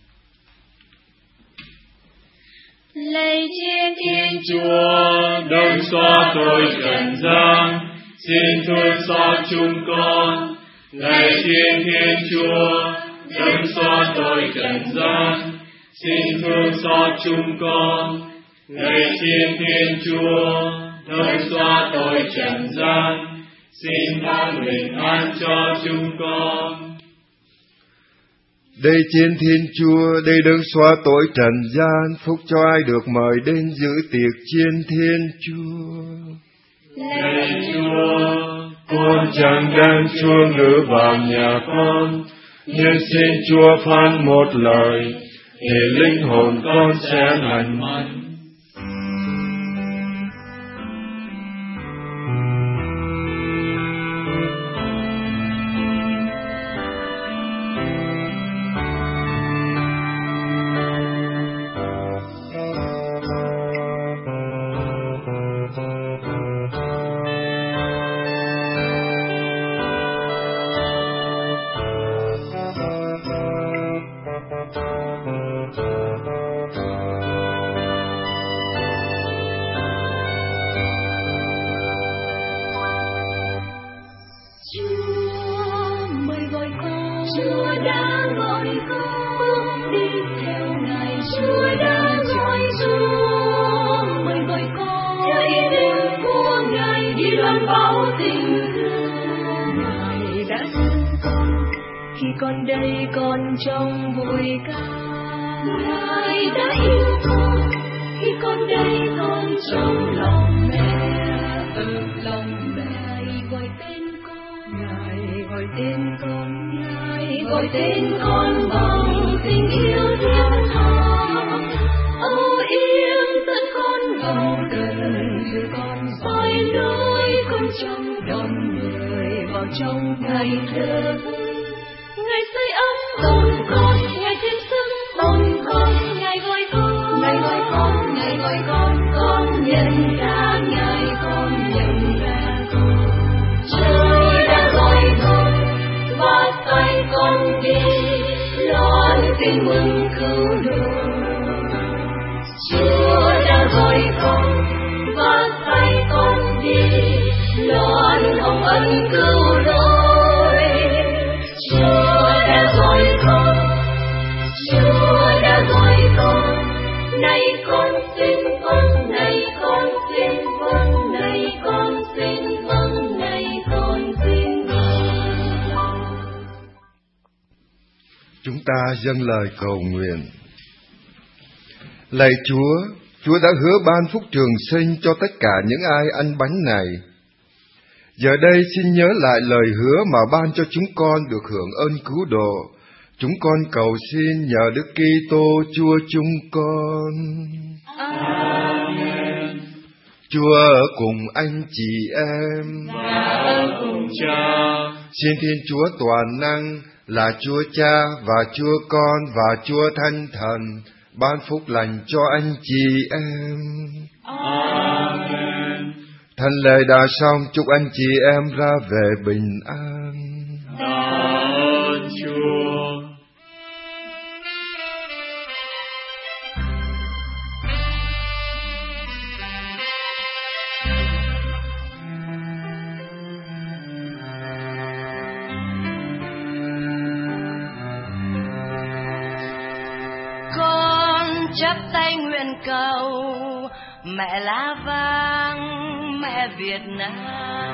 Lạy Thiên Thiên Chúa, đấng xóa tội trần gian, xin thương xót chúng con. Lạy Thiên Thiên Chúa, đấng xóa tội trần gian, xin thương xót chúng con. Lạy Thiên Thiên Chúa, đấng xóa tội trần gian, xin ban bình an cho chúng con. Đây Thiên Thiên Chúa, đây đấng xóa tội trần gian, phúc cho ai được mời đến dự tiệc Chiên Thiên Chúa. Lạy Chúa, con chẳng đem Chúa ngự vào nhà con, nhưng xin Chúa phán một lời, thì linh hồn con sẽ lành mạnh. Chúng ta dâng lời cầu nguyện. Lạy Chúa, Chúa đã hứa ban phúc trường sinh cho tất cả những ai ăn bánh này. Giờ đây xin nhớ lại lời hứa mà ban cho chúng con được hưởng ơn cứu độ. Chúng con cầu xin nhờ Đức Kitô Chúa chúng con. Amen. Chúa ở cùng anh chị em Và ở cùng Cha. Xin Thiên Chúa toàn năng là Chúa Cha và Chúa Con và Chúa Thánh Thần ban phúc lành cho anh chị em. Amen. Thánh lễ đã xong, chúc anh chị em ra về bình an. Tạ ơn Chúa. Chắp tay nguyện cầu mẹ lá vàng, mẹ Việt Nam,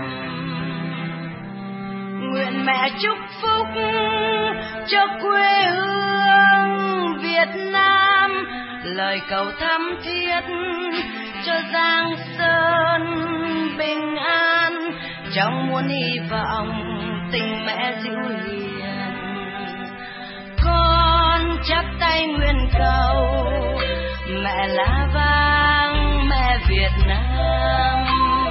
nguyện mẹ chúc phúc cho quê hương Việt Nam, lời cầu thắm thiết cho Giang Sơn bình an, trong muôn hy vọng tình mẹ dịu hiền. Con chắp tay nguyện cầu mẹ lá vàng, mẹ Việt Nam,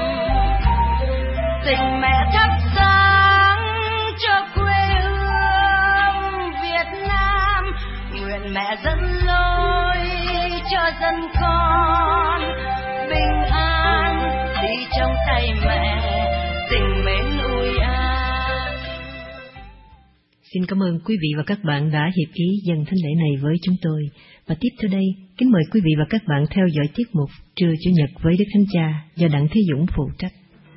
tình mẹ thắp sáng cho quê hương Việt Nam, nguyện mẹ dẫn lối cho dân con bình an, đi trong tay mẹ tình mến ui an. Xin cảm ơn quý vị và các bạn đã hiệp ý dần thánh lễ này với chúng tôi. Và tiếp theo đây, kính mời quý vị và các bạn theo dõi tiết mục Trưa Chủ nhật với Đức Thánh Cha do Đặng Thế Dũng phụ trách.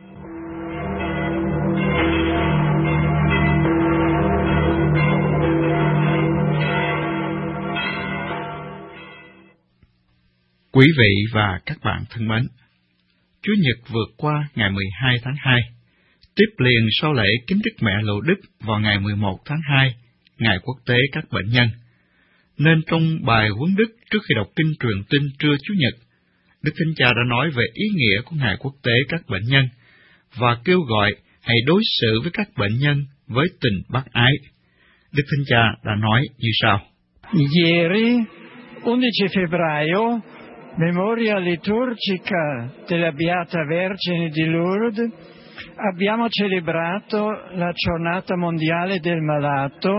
Quý vị và các bạn thân mến, Chủ nhật vượt qua ngày mười hai tháng hai, tiếp liền sau lễ kính Đức Mẹ Lộ Đức vào ngày mười một tháng hai, Ngày Quốc tế các bệnh nhân. Nên trong bài huấn đức trước khi đọc kinh truyền tin trưa Chủ nhật, Đức Thánh Cha đã nói về ý nghĩa của Ngày Quốc tế các bệnh nhân và kêu gọi hãy đối xử với các bệnh nhân với tình bác ái. Đức Thánh Cha đã nói như sau: Ieri, undici febbraio, memoria liturgica della Beata Vergine di Lourdes, abbiamo celebrato la giornata mondiale del malato,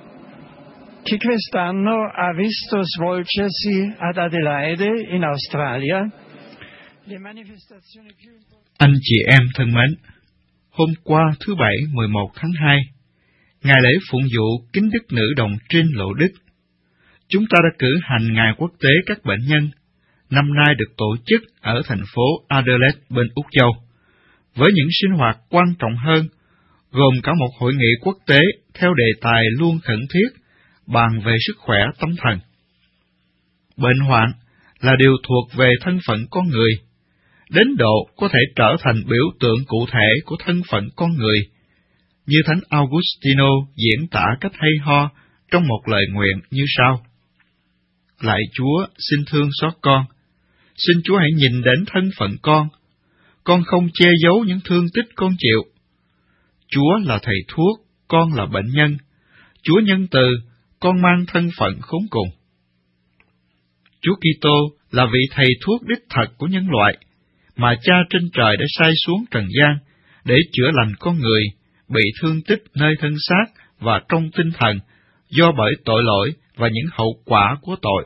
che quest'anno ha visto svolgersi ad Adelaide in Australia le manifestazioni più importanti. Anh chị em thân mến, hôm qua thứ Bảy mười một tháng hai, ngày lễ phụng vụ kính Đức Nữ Đồng Trinh Lộ Đức, chúng ta đã cử hành Ngày Quốc tế các bệnh nhân, năm nay được tổ chức ở thành phố Adelaide bên Úc Châu, với những sinh hoạt quan trọng hơn, gồm cả một hội nghị quốc tế theo đề tài luôn khẩn thiết, bàn về sức khỏe tâm thần. Bệnh hoạn là điều thuộc về thân phận con người, đến độ có thể trở thành biểu tượng cụ thể của thân phận con người, như Thánh Augustino diễn tả cách hay ho trong một lời nguyện như sau: Lạy Chúa, xin thương xót con, xin Chúa hãy nhìn đến thân phận con, con không che giấu những thương tích con chịu. Chúa là thầy thuốc, con là bệnh nhân. Chúa nhân từ, con mang thân phận khốn cùng. Chúa Kitô là vị thầy thuốc đích thật của nhân loại, mà Cha trên trời đã sai xuống trần gian để chữa lành con người bị thương tích nơi thân xác và trong tinh thần do bởi tội lỗi và những hậu quả của tội.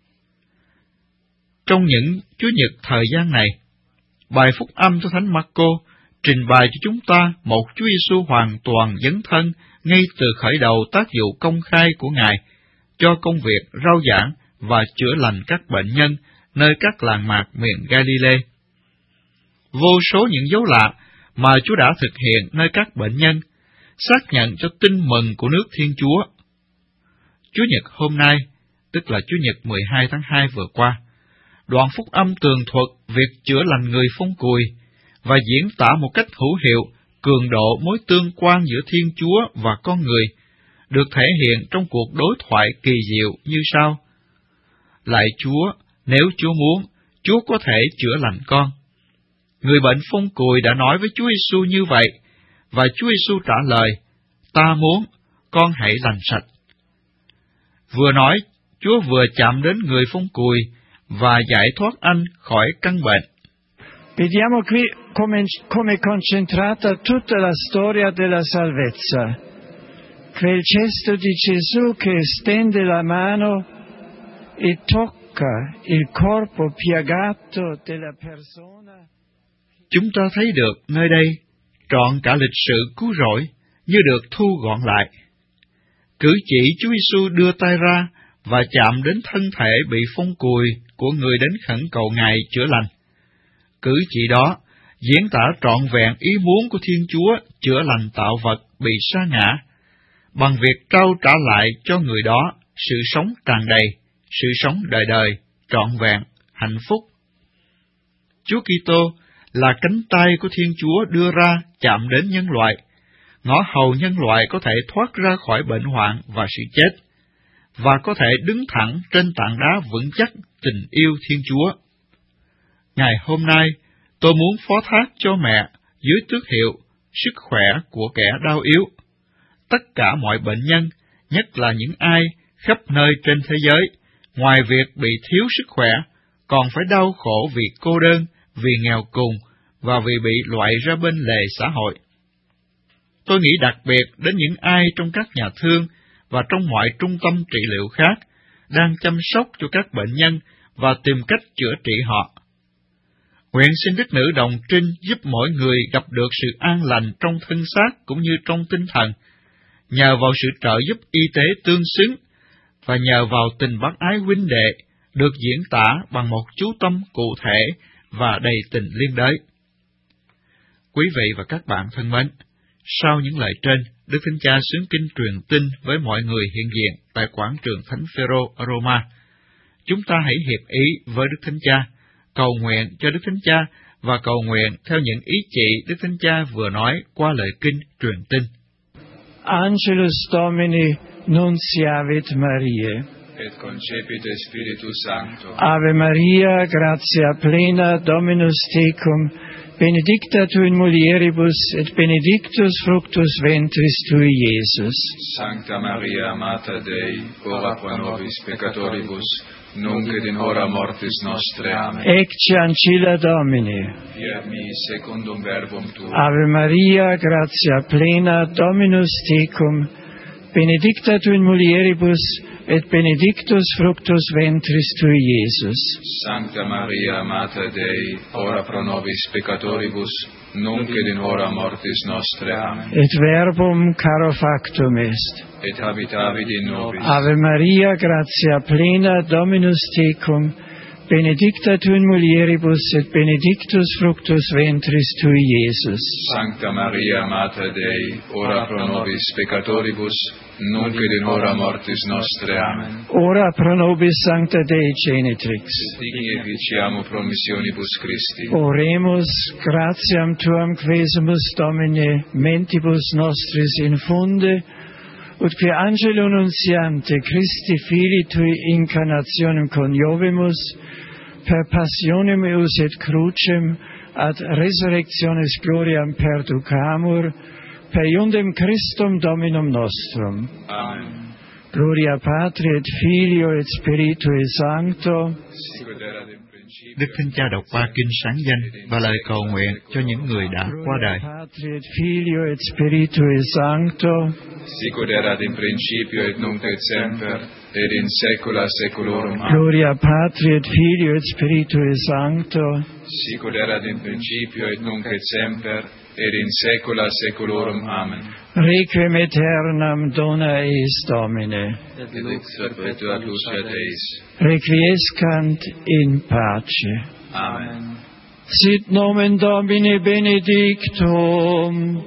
Trong những Chủ nhật thời gian này, bài phúc âm cho Thánh Marco trình bày cho chúng ta một Chúa Giêsu hoàn toàn dấn thân ngay từ khởi đầu tác vụ công khai của Ngài cho công việc rao giảng và chữa lành các bệnh nhân nơi các làng mạc miền Galilee. Vô số những dấu lạ mà Chúa đã thực hiện nơi các bệnh nhân xác nhận cho tin mừng của nước Thiên Chúa. Chủ nhật hôm nay, tức là Chủ nhật mười hai tháng hai vừa qua, đoạn phúc âm tường thuật việc chữa lành người phong cùi và diễn tả một cách hữu hiệu cường độ mối tương quan giữa Thiên Chúa và con người, được thể hiện trong cuộc đối thoại kỳ diệu như sau: Lạy Chúa, nếu Chúa muốn, Chúa có thể chữa lành con. Người bệnh phong cùi đã nói với Chúa Giêsu như vậy Và Chúa Giêsu trả lời, ta muốn, con hãy lành sạch. Vừa nói, Chúa vừa chạm đến người phong cùi và giải thoát anh khỏi căn bệnh. Vediamo qui come, come concentrata tutta la storia della salvezza. Quel gesto di Gesù che stende la mano e tocca il corpo piagato della persona. Chúng ta thấy được nơi đây trọn cả lịch sử cứu rỗi như được thu gọn lại. Cử chỉ Chúa Giêsu đưa tay ra và chạm đến thân thể bị phong cùi của người đến khẩn cầu Ngài chữa lành. Cử chỉ đó diễn tả trọn vẹn ý muốn của Thiên Chúa chữa lành tạo vật bị sa ngã, bằng việc trao trả lại cho người đó sự sống tràn đầy, sự sống đời đời, trọn vẹn, hạnh phúc. Chúa Kitô là cánh tay của Thiên Chúa đưa ra chạm đến nhân loại, ngõ hầu nhân loại có thể thoát ra khỏi bệnh hoạn và sự chết, và có thể đứng thẳng trên tảng đá vững chắc tình yêu Thiên Chúa. Ngày hôm nay, tôi muốn phó thác cho mẹ dưới tước hiệu sức khỏe của kẻ đau yếu. Tất cả mọi bệnh nhân, nhất là những ai khắp nơi trên thế giới, ngoài việc bị thiếu sức khỏe, còn phải đau khổ vì cô đơn, vì nghèo cùng và vì bị loại ra bên lề xã hội. Tôi nghĩ đặc biệt đến những ai trong các nhà thương và trong mọi trung tâm trị liệu khác đang chăm sóc cho các bệnh nhân và tìm cách chữa trị họ. Nguyện xin Đức Nữ Đồng Trinh giúp mỗi người gặp được sự an lành trong thân xác cũng như trong tinh thần, nhờ vào sự trợ giúp y tế tương xứng và nhờ vào tình bác ái huynh đệ được diễn tả bằng một chú tâm cụ thể và đầy tình liên đới. Quý vị và các bạn thân mến, sau những lời trên, Đức Thánh Cha xướng kinh truyền tin với mọi người hiện diện tại quảng trường Thánh Phêrô ở Roma. Chúng ta hãy hiệp ý với Đức Thánh Cha, cầu nguyện cho Đức Thánh Cha và cầu nguyện theo những ý chỉ Đức Thánh Cha vừa nói qua lời kinh truyền tin. Angelus Domini nunciavit Mariae. Et concepite Spiritus Sancto. Ave Maria, gratia plena, Dominus tecum, benedicta tu in mulieribus, et benedictus fructus ventris tui, Iesus. Sancta Maria, Mater Dei, ora pro nobis peccatoribus, nunc et in hora mortis nostre. Amen. Ecce ancilla Domini. Fiat mi secundum verbum tuum. Ave Maria, gratia plena, Dominus tecum, benedicta tu in mulieribus, et benedictus fructus ventris tui, Iesus. Sancta Maria, Mater Dei, ora pro nobis peccatoribus, nunc et in hora mortis nostre. Amen. Et verbum caro factum est. Et habitavit in nobis. Ave Maria, gratia plena, Dominus tecum, benedicta tu in mulieribus, et benedictus fructus ventris tui, Iesus. Sancta Maria, Mater Dei, ora pro nobis peccatoribus, nunc et in hora mortis nostre. Amen. Ora pro nobis Sancta Dei Genitrix. Digne ficiamo promissionibus Christi. Oremus, gratiam tuam quesumus Domine, mentibus nostris infunde, ut qui angelo nuntiante Christi Filii Tui incarnationem coniovimus, per passionem eus et crucem, ad resurrectionis gloriam perducamur, per iundem Christum Dominum nostrum. Amen. Gloria Patri et Filio et Spiritui Sancto. Đức Thánh Cha đọc ba kinh sáng danh và lời cầu nguyện cho những người đã qua đời. Patri et Filio et Spiritui Sancto. Sicut erat in principio et nunc et semper et in saecula saeculorum. Amen. Gloria Patri et Filio et Spiritui Sancto. Sicut erat in principio et nunc et semper et in saecula saeculorum. Amen. Requiem aeternam dona eis Domine. Et lux perpetua luceat eis. Requiescant in pace. Amen. Sit nomen Domini benedictum.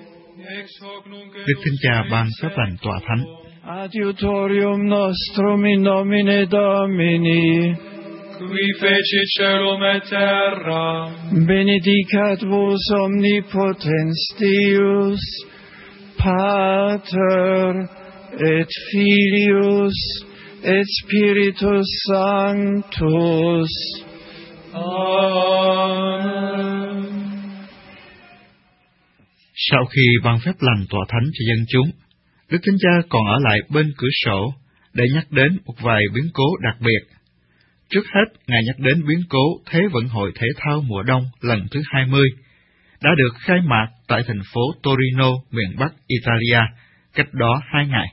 Đức Thánh Cha ban phép lành tọa thánh. Adiutorium nostrum in nomine Domini. Qui feci celum et terra. Benedicat vos omnipotens Deus, Pater et Filius et Spiritus Sanctus. Amen. Sau khi ban phép lành tòa thánh cho dân chúng, Đức Thánh Cha còn ở lại bên cửa sổ để nhắc đến một vài biến cố đặc biệt. Trước hết, Ngài nhắc đến biến cố Thế vận hội thể thao mùa đông lần thứ hai mươi, đã được khai mạc tại thành phố Torino, miền Bắc Italia, cách đó hai ngày.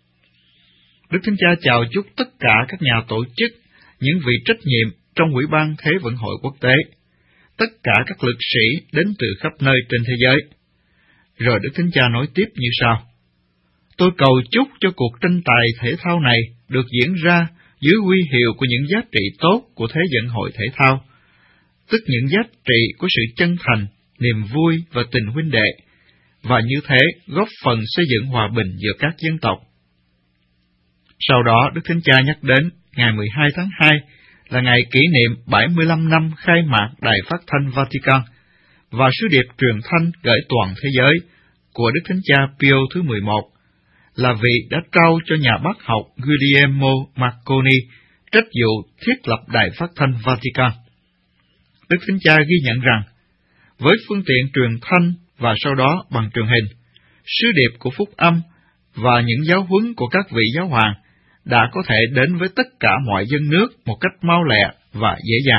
Đức Thánh Cha chào chúc tất cả các nhà tổ chức, những vị trách nhiệm trong Ủy ban Thế vận hội quốc tế, tất cả các lực sĩ đến từ khắp nơi trên thế giới. Rồi Đức Thánh Cha nói tiếp như sau: Tôi cầu chúc cho cuộc tranh tài thể thao này được diễn ra dưới huy hiệu của những giá trị tốt của Thế vận hội thể thao, tức những giá trị của sự chân thành, niềm vui và tình huynh đệ, và như thế góp phần xây dựng hòa bình giữa các dân tộc. Sau đó, Đức Thánh Cha nhắc đến ngày mười hai tháng hai là ngày kỷ niệm bảy mươi lăm năm khai mạc Đài Phát thanh Vatican và sứ điệp truyền thanh gửi toàn thế giới của Đức Thánh Cha Pio thứ mười một, là vị đã trao cho nhà bác học Guglielmo Marconi trách vụ thiết lập Đài Phát thanh Vatican. Đức Thánh Cha ghi nhận rằng, với phương tiện truyền thanh và sau đó bằng truyền hình, sứ điệp của phúc âm và những giáo huấn của các vị giáo hoàng đã có thể đến với tất cả mọi dân nước một cách mau lẹ và dễ dàng.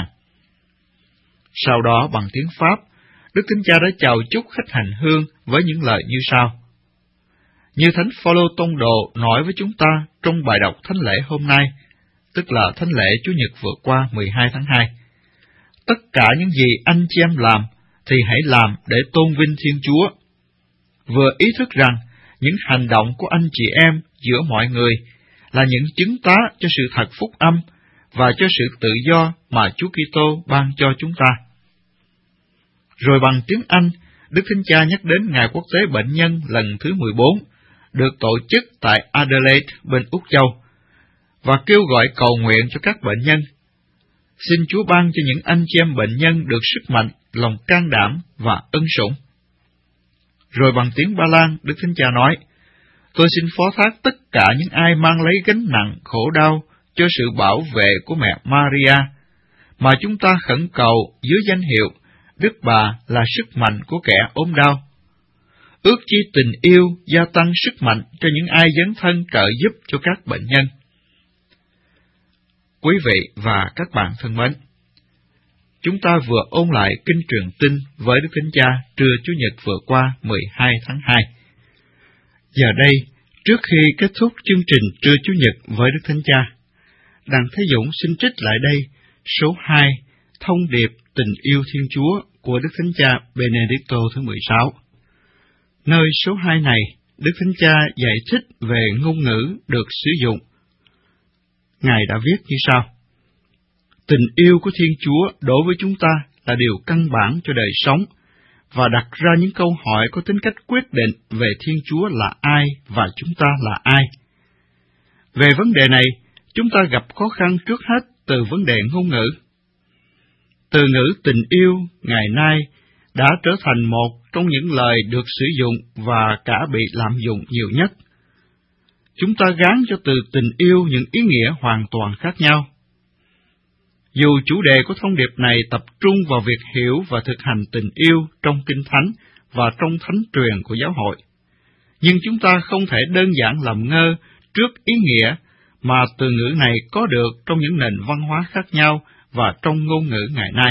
Sau đó, bằng tiếng Pháp, Đức Thánh Cha đã chào chúc khách hành hương với những lời như sau: Như Thánh Phaolô Tông Đồ nói với chúng ta trong bài đọc thánh lễ hôm nay, tức là thánh lễ Chủ nhật vừa qua mười hai tháng hai, tất cả những gì anh chị em làm thì hãy làm để tôn vinh Thiên Chúa. Vừa ý thức rằng những hành động của anh chị em giữa mọi người là những chứng tá cho sự thật phúc âm và cho sự tự do mà Chúa Kitô ban cho chúng ta. Rồi bằng tiếng Anh, Đức Thánh Cha nhắc đến Ngày Quốc tế Bệnh nhân lần thứ mười bốn, được tổ chức tại Adelaide bên Úc Châu, và kêu gọi cầu nguyện cho các bệnh nhân. Xin Chúa ban cho những anh chị em bệnh nhân được sức mạnh, lòng can đảm và ân sủng. Rồi bằng tiếng Ba Lan, Đức Thánh Cha nói: Tôi xin phó thác tất cả những ai mang lấy gánh nặng khổ đau cho sự bảo vệ của mẹ Maria, mà chúng ta khẩn cầu dưới danh hiệu Đức Bà là sức mạnh của kẻ ốm đau. Ước chi tình yêu gia tăng sức mạnh cho những ai dấn thân trợ giúp cho các bệnh nhân. Quý vị và các bạn thân mến, chúng ta vừa ôn lại kinh truyền tin với Đức Thánh Cha trưa Chủ nhật vừa qua mười hai tháng hai. Giờ đây, trước khi kết thúc chương trình trưa Chủ nhật với Đức Thánh Cha, Đặng Thế Dũng xin trích lại đây số hai, thông điệp tình yêu Thiên Chúa của Đức Thánh Cha Benedicto thứ mười sáu. Nơi số hai này, Đức Thánh Cha giải thích về ngôn ngữ được sử dụng. Ngài đã viết như sau: Tình yêu của Thiên Chúa đối với chúng ta là điều căn bản cho đời sống, và đặt ra những câu hỏi có tính cách quyết định về Thiên Chúa là ai và chúng ta là ai. Về vấn đề này, chúng ta gặp khó khăn trước hết từ vấn đề ngôn ngữ. Từ ngữ tình yêu ngày nay đã trở thành một trong những lời được sử dụng và cả bị lạm dụng nhiều nhất. Chúng ta gán cho từ tình yêu những ý nghĩa hoàn toàn khác nhau. Dù chủ đề của thông điệp này tập trung vào việc hiểu và thực hành tình yêu trong Kinh Thánh và trong thánh truyền của giáo hội, nhưng chúng ta không thể đơn giản làm ngơ trước ý nghĩa mà từ ngữ này có được trong những nền văn hóa khác nhau và trong ngôn ngữ ngày nay.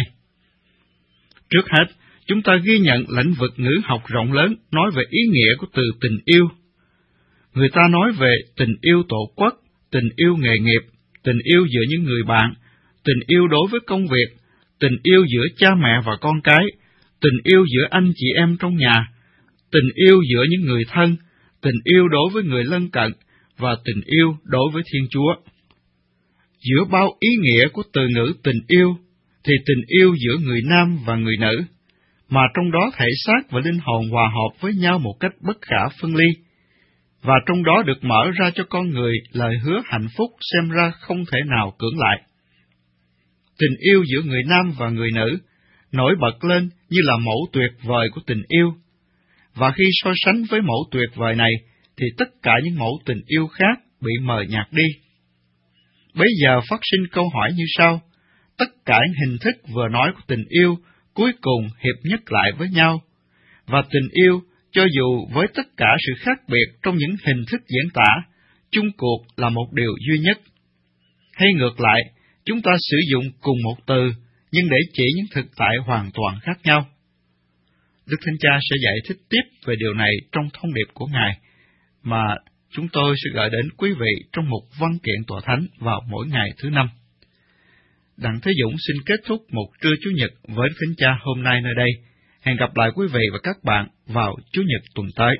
Trước hết, chúng ta ghi nhận lĩnh vực ngữ học rộng lớn nói về ý nghĩa của từ tình yêu. Người ta nói về tình yêu tổ quốc, tình yêu nghề nghiệp, tình yêu giữa những người bạn, tình yêu đối với công việc, tình yêu giữa cha mẹ và con cái, tình yêu giữa anh chị em trong nhà, tình yêu giữa những người thân, tình yêu đối với người lân cận, và tình yêu đối với Thiên Chúa. Giữa bao ý nghĩa của từ ngữ tình yêu, thì tình yêu giữa người nam và người nữ, mà trong đó thể xác và linh hồn hòa hợp với nhau một cách bất khả phân ly, và trong đó được mở ra cho con người lời hứa hạnh phúc xem ra không thể nào cưỡng lại. Tình yêu giữa người nam và người nữ nổi bật lên như là mẫu tuyệt vời của tình yêu, và khi so sánh với mẫu tuyệt vời này, thì tất cả những mẫu tình yêu khác bị mờ nhạt đi. Bây giờ phát sinh câu hỏi như sau: tất cả những hình thức vừa nói của tình yêu cuối cùng hiệp nhất lại với nhau, và tình yêu Cho dù với tất cả sự khác biệt trong những hình thức diễn tả, chung cuộc là một điều duy nhất. Hay ngược lại, chúng ta sử dụng cùng một từ, nhưng để chỉ những thực tại hoàn toàn khác nhau. Đức Thánh Cha sẽ giải thích tiếp về điều này trong thông điệp của Ngài, mà chúng tôi sẽ gửi đến quý vị trong một văn kiện tòa thánh vào mỗi ngày thứ năm. Đặng Thế Dũng xin kết thúc một trưa Chủ nhật với Đức Thánh Cha hôm nay nơi đây. Hẹn gặp lại quý vị và các bạn vào Chủ nhật tuần tới.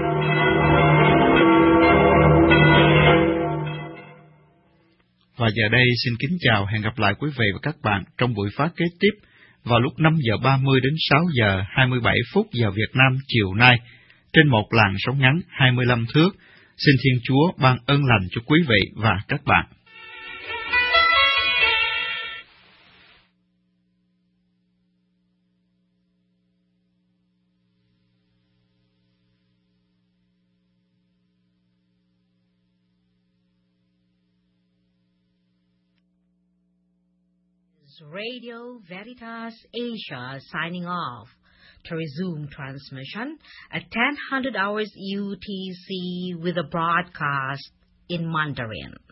Và giờ đây xin kính chào, hẹn gặp lại quý vị và các bạn trong buổi phát kế tiếp vào lúc năm giờ ba mươi đến sáu giờ hai mươi bảy phút giờ Việt Nam chiều nay trên một làn sóng ngắn hai mươi lăm thước. Xin Thiên Chúa ban ơn lành cho quý vị và các bạn. Radio Veritas Asia signing off. To resume transmission at ten hundred hours U T C with a broadcast in Mandarin.